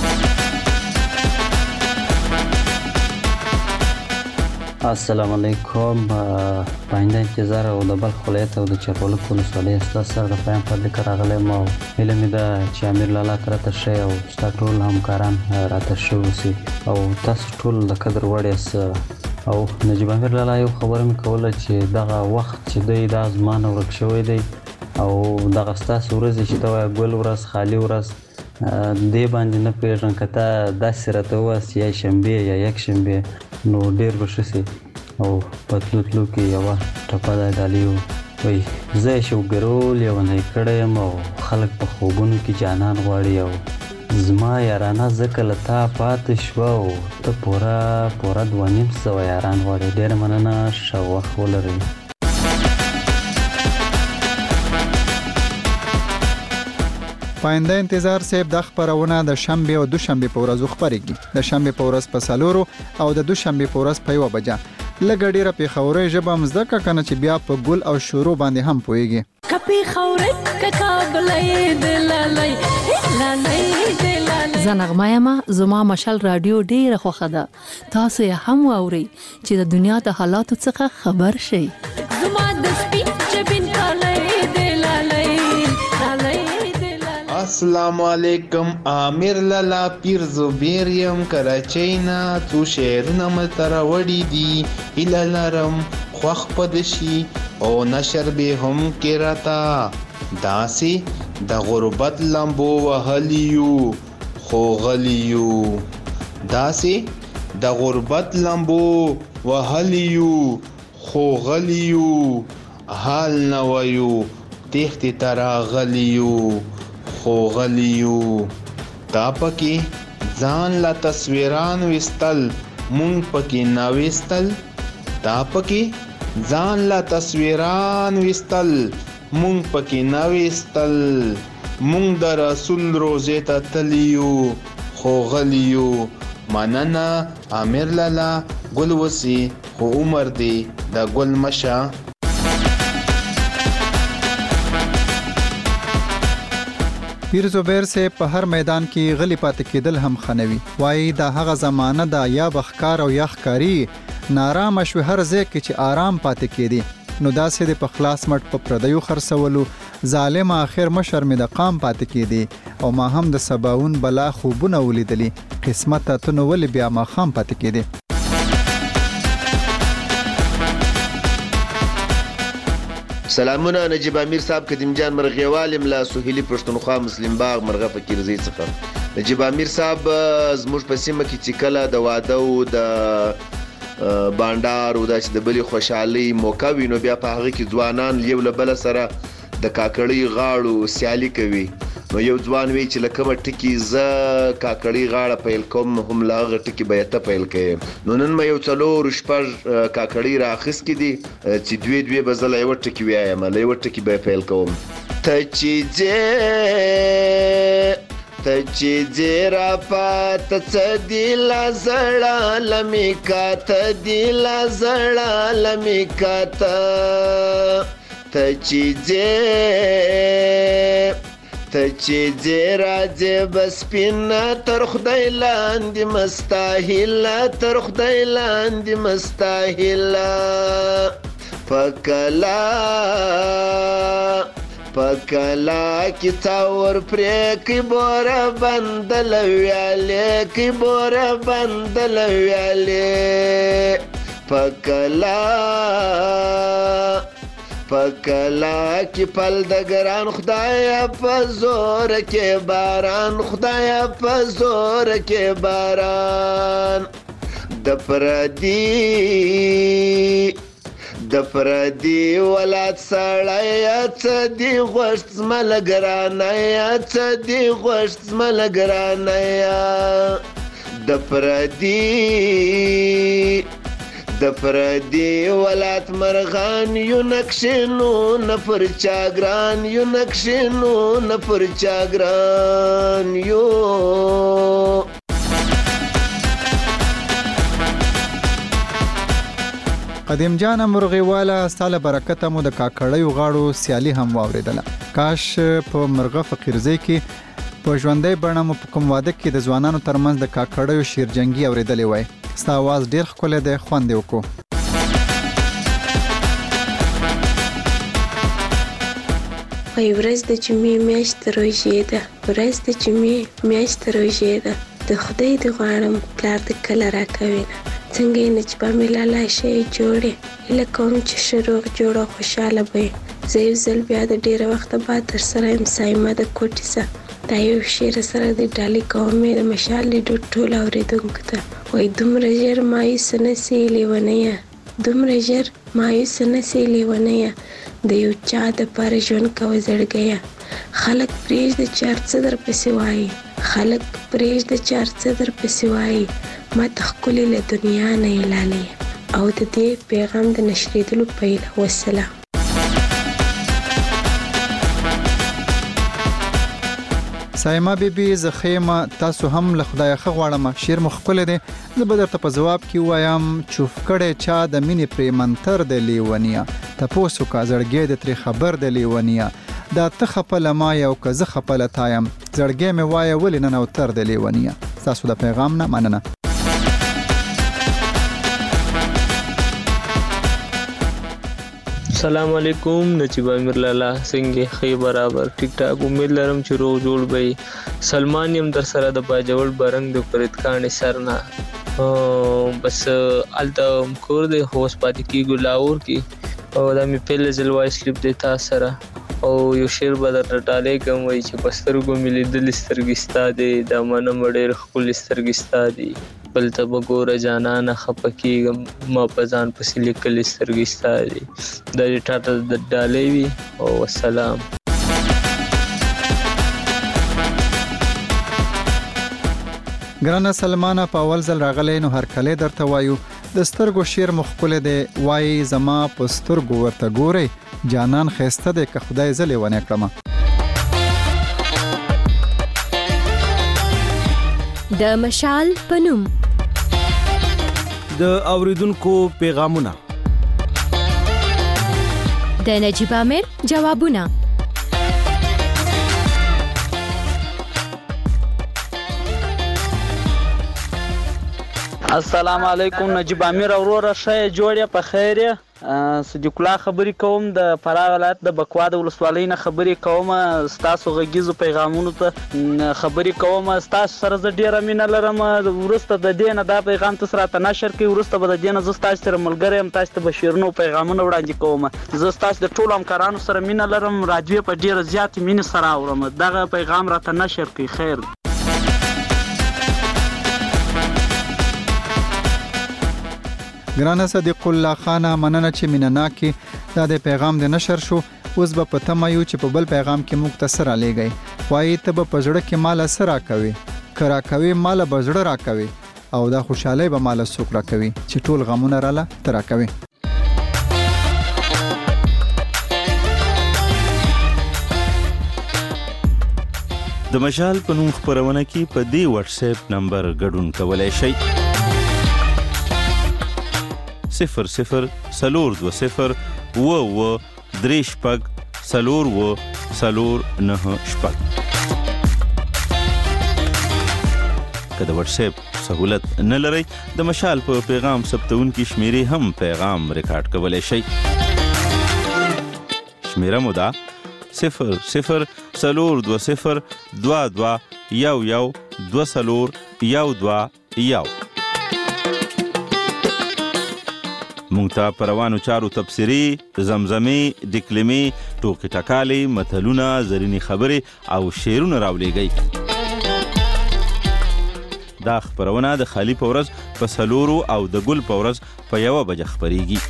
السلام علیکم. پاینده انتظار او د بلخ ولایت او د چرولک ولسوالۍ ستاسو سره د پیغام په لیک راغلی ما هیله مې ده چې امیر لالا ته راته شئ او ستا ټول همکاران راته ښه اوسي او تاسو ټول د قدر وړ یاست. او نجیب امیر لالا یو خبره مې کوله چې دغه وخت چې دی دا زما نه ورک شوی دی او دغه ستاسو ورځې چې ته وایې ګل ورځ خالي ورځ دې باندې نه پوهېږم که ته داسې راته ووایاست یا شنبې یا یک شنبې نو ډېر به ښه سي. او په تلو تلو کې یوه ټپه د ډالۍ وایي زه یې شوګرول لیونی کړی یم او خلک په خوبونو کې جانان غواړي او زما یارانه ځکه له تا پاتې شوه او ته پوره 2.5 یاران غواړي. ډېره مننه ښه وخت ولرئ. پاینده انتظار صاحب د خبرونه د شنبه او دوشنبه په ورځو خبرېږي. د شنبه په ورځ په 4 او د دوشنبه په ورځ په 1 بجه. لږ ډیره په خوري ژبه مزده کنه چې بیا په ګل او شروع باندې هم پويږي. کپی خوري ککابلې دلالای زنغمایما زما مشال رادیو ډیره خوخه ده. تاسو یې هم اورئ چې د دنیا د حالاتو څخه خبر شئ. زما د سپین چبین کالای دلالای السلام علیکم. امیر لالا پیر زبیریم کراچۍ نه څو شعرونه متره وړي دي هیله لرم خوښ پدشي او نشر به هم کې راته داسې د غربت لمبو وهلیو خو غلیو داسې د غربت لمبو وهلیو خو غلیو حال نویو تیختی ترا غلیو خو غلیو تا پکې ځان لا تصویران وستل مونږ پکې ناوستل تا پکې ځان لا تصویران وستل مونږ پکې ناوستل مونږ د رسول روزه ته تلیو خو غلیو مننه امیر لالا ګل وسی خو عمر دی د ګل مشه. پیر زبیر سے په هر میدان کې غلی پاتې کېدل هم خنوي وایي دا هغه زمانه دا یا بخکار او یا خکاری نارام شو هر ځای کې چې آرام پاتې کېدی نو داسې د په خلاص مټ په پردیو خرڅولو ظالم اخر مشر می د قام پاتې کېدی او ما هم د سباون بلا خوبونه ولیدلی قسمت ته نو ول بیا ما خام پاتې کېدی. سلامونه نجیب امیر صاحب قدیم جان مرغیوال املا سهیلی پښتونخوا مسلم باغ مرغه فقیر زی څخه. نجیب امیر صاحب زموږ په سیمه کې چې کله د واده او د بانډار او د بلی خوشحالي موقع وي نو بیا په هغه کې ځوانان یو له بل سره د کاکړۍ غاړو سیالي کوي نو یو ځوان وی چې لکه ټکی ز کاکړۍ غاړه پیل کوم هم لاغه ټکی به ته پیل کوي نو نن مې یو څلور شپږ کاکړۍ راخص کې دي چې دوی بزله یو ټکی وایم له یو ټکی به پیل کوم ته چې را پات څدی لا زړه لمیکا ته دی لا زړه لمیکا ته ته چې راځې بس پینا تر خدای لاندې مستاهله تر خدای لاندې مستاهله پکلا کی تاور پرې کی بوره بندل ویالې کی بوره بندل ویالې پکلا کی پل د ګران خدای په زور کې باران خدای په زور کې باران د پردی ولات سړی څه دی غوښت زمله ګرانه څه دی غوښت زمله ګرانه د پردی ولات مرغان یو نقشنو نفر چاګران یو نقشنو نفر چاګران یو. قدیم جان مرغیواله ستاله برکت مو د کاکړیو غاړو سیالي هم واوریدله کاش په مرغه فقیرزی کې په ژوندۍ بڼه مو په کوم واده کې د ځوانانو ترمنځ د کاکړیو شیرجنګي اوریدلې وای ستا आवाज ډیر ښکلی دی خوند یې وکړو. وای ورځ د جمعې میاشت روژې ده ورځ د جمعې میاشت روژې ده د خدای د غواړم پلار د کله راکوي نه څنګه یې نجیب امیر لالا شی جوړې هیله کوم چې ښه روغ جوړ او خوشحاله به یې زه یو ځل بیا د ډېره وخته بعد در سره یم سایمه د کوټې څه دا یو شعر سره د ډالۍ کوم مې د مشال لیډو ټول اورېدونکو ته وایي دومره ژر مایوسه نسې لیونیه دومره ژر مایوسه نسې لیونیه د یو چا دپاره ژوند کوه زړګیه خلک پرېږده چې هر څه درپسې وایي خلک پرېږده چې هر څه درپسې وایي ما ته ښکلې له دنیا نه یې لالې او د دې پیغام د نشرېدلو پیل والسلام. سایما بیبي زخیمه تاسو هم له خدای ښه غواړم شعر مو ښکلی دی زه به درته په ځواب کې وایم چوف کړی چا د مینې پرې منتر د لیونیه تپوس وکړه زړګی د ترې خبر د لیونیه دا ته خپه له ما یې او که زه خپه له تا یم زړګی مې وایه ولې ننوتر د لیونیه. ستاسو د پیغام نه مننه. السلام علیکم نجیب امیر لالا څنګه خی برابر ټیک ټاک امید لرم چې روغ جوړ به سلمان یم در سره د باجوړ برنګ د فرید خان سرنا بس الته کور د هوس پاتې کی ګلاور کی او دا می په لزل وایس کلیپ د تا سره او یو شعر بدر ټاله کوم وای چې پسترګو ملي دل سترګستا دي د منه مډیر خپل سترګستا دي بل ته به ګوره جانانه خفه کېږم ما په ځان پسې لیکلې سترګې ستا دي دا دې ټاته د ډالۍ وي او والسلام. ګرانه سلمانه په اول ځل راغلی نو هرکلی درته وایو د سترګو شعر مو ښکلی دی وایي زما په سترګو ورته ګورئ جانان ښایسته دی که خدای زه لیونی کړمه. د مشال په نوم د اوریدونکو پیغامونه د نجیب امیر جوابونه السلام علیکم نجیب امیر وروره ښه جوړ یې په خیر یې صدیق الله خبرې کوم د فراه ولایت د بکوا د ولسوالۍ نه خبرې کوم ستاسو غږیزو پیغامونو ته خبرې کوم ستاسو سره زه ډېره مینه لرم وروسته د دې نه دا پیغام تاسو راته نشر کړئ وروسته به د دې نه زه ستاسو سره ملګری یم تاسو ته به شعرونه او پیغامونه وړاندې کوم زه ستاسو د ټولو همکارانو سره مینه لرم راډیو په ډېره زیاتې مینې سره اورم دغه پیغام راته نشر کړئ خیر. ګرانه صدیق الله خانه مننه چې مینناکي دا د پیغام د نشر شو اوس به په تمه یو چې په بل پیغام کې موږ ته سره رالیږئ وایي ته به په زړه کې ماله څه راکوي که راکوي ماله به زړه راکوي او دا خوشحالۍ به ماله څوک راکوي چې ټول غمونه راله ته راکوي. د مشال په نوم خپرونه کې په دې واتس اپ نمبر ګډون کولای شئ 00 420 و3 4 که د واتس اپ سهولت نه لرئ د مشال په پیغام ثبتونکي شمیرې هم پیغام ریکارډ کولای شئ شمیره مو ده 00 420 22 11 24 مونږ ته په روانو چارو تبصرې زمزمې ډکلمې ټوکې ټکالې متلونه زرینې خبرې او شعرونه راولیږئ دا خپرونه د خالي په ورځ په 4 او د ګل په ورځ په 1 بجه خپریږي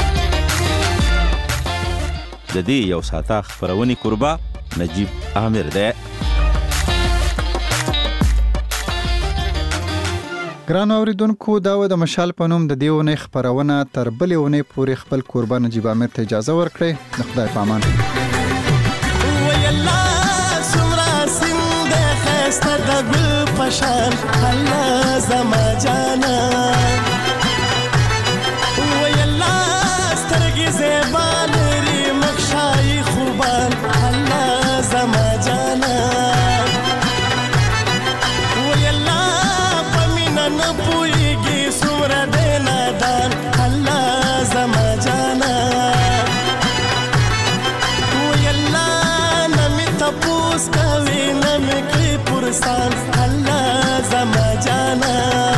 د دې یو ساعته خپرونې کوربه نجیب امیر دی. ګرانو اوریدونکو دا و د مشال په نوم د دې اونۍ خپرونه تر بلې اونۍ پورې خپل کوربه نجیب امیر ته اجازه ورکړئ د خدای په امان. ویلا څومره سیند ښایسته د ګل په شان الله زما جانا ویلا سترګې زیبا لري مخ ښایي خوبان الله زما جانا نه پوهیږي څومره دی نادان الله زما جانا وی الله نه مې تپوس کوي نه مې کړي پرسان الله زما جانا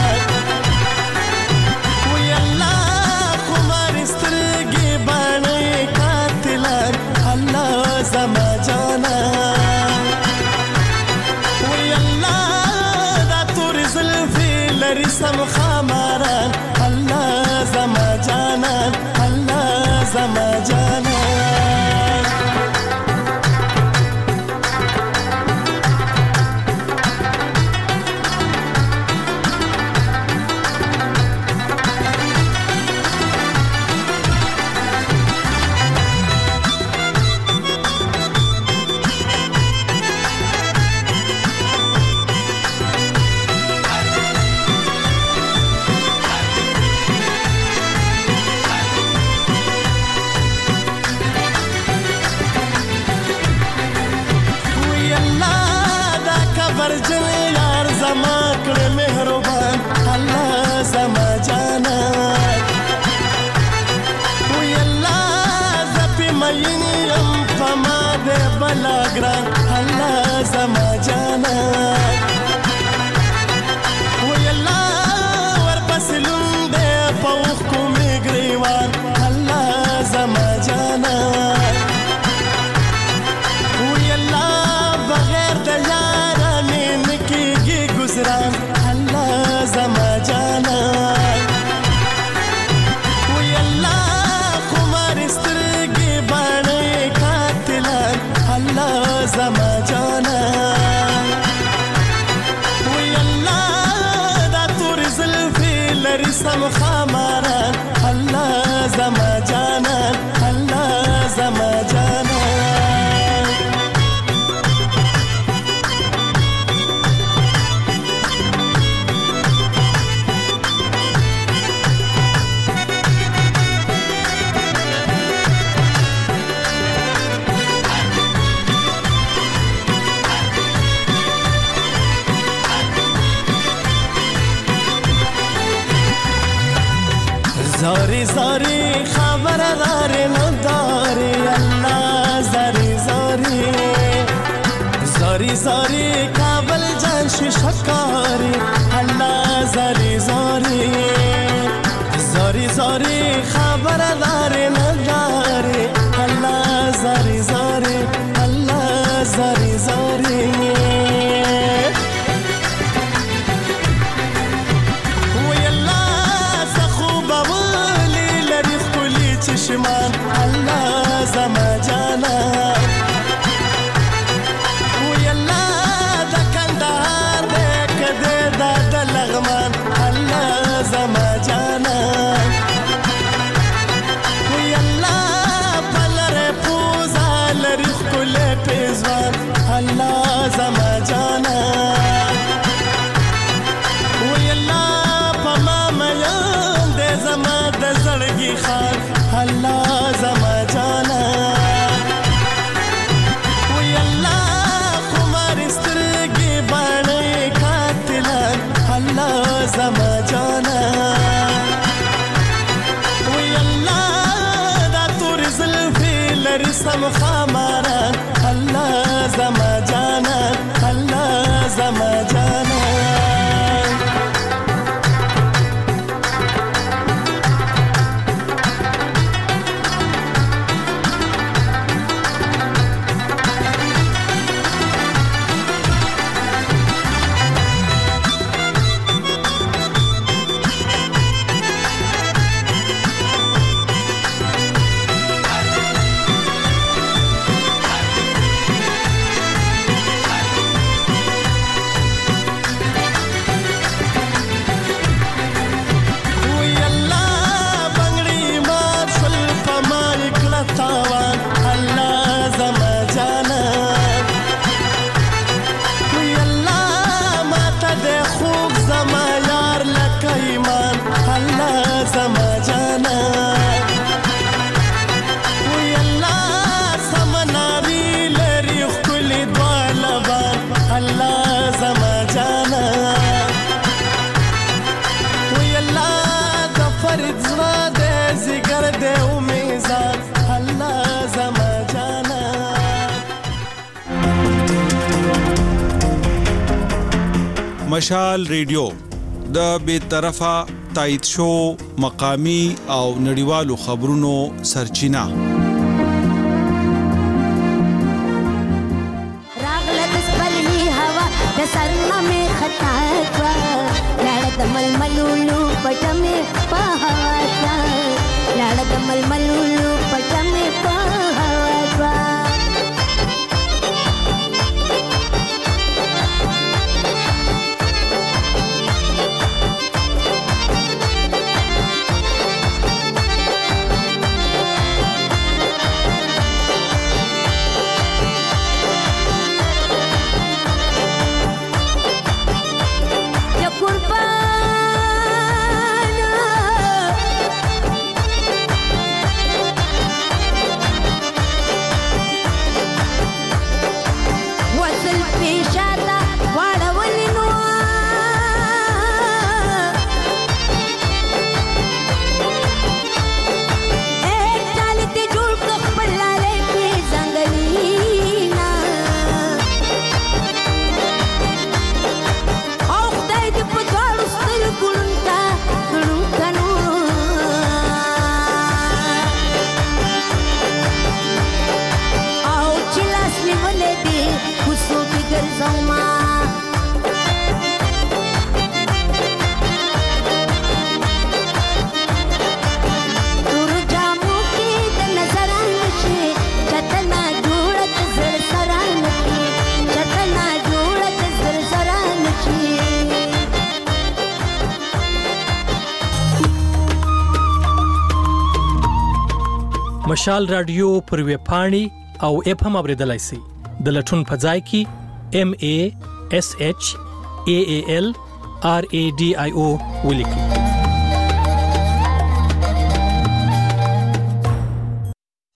وی الله خمار سترګې باڼې قاتلان الله زما جانا وی الله دا تور زلفې رسم خاماران الله زما جانان الله زما جانان ګران الله زما جانا وی الله ورپسې لوند دی په اوښکو مې ګریوان الله زما جانا وی الله بغیر د یاره مې نه کېږي ګزران الله زما جانا زاری خبردار نداری الله زاری زاری زاری زاری کابل جان شکاری الله زاری زاری زاری زاری خبردار نداری الله زاری زاری الله زاری زاری چشمان الله زما جانا وی الله د کندهار دې کده د لغمان الله زما جانا وی الله بلر پوزا لري خپل پیزوان الله زما جانا وی الله پما مې دې زما د زړګي خان الله زما جانا وی الله خمار سترګي باندې قاتلان الله زما جانا وی الله دا تور زلفي لري سم خماران الله زما جانا الله زما جانا مشال ریډیو د بے طرفه تایید شو مقامی او نړیوالو خبرونو سرچینه راغله د سپلنی هوا د سرنا می خطا کړه لاړه د ململولو پټمه په هوا لاړه د ململولو پټمه په هوا مشال رادیو پر ویب پاڼې او اپ هم اوریدلای شئ د لټون په ځای کې MASHAALRADIO ولیکئ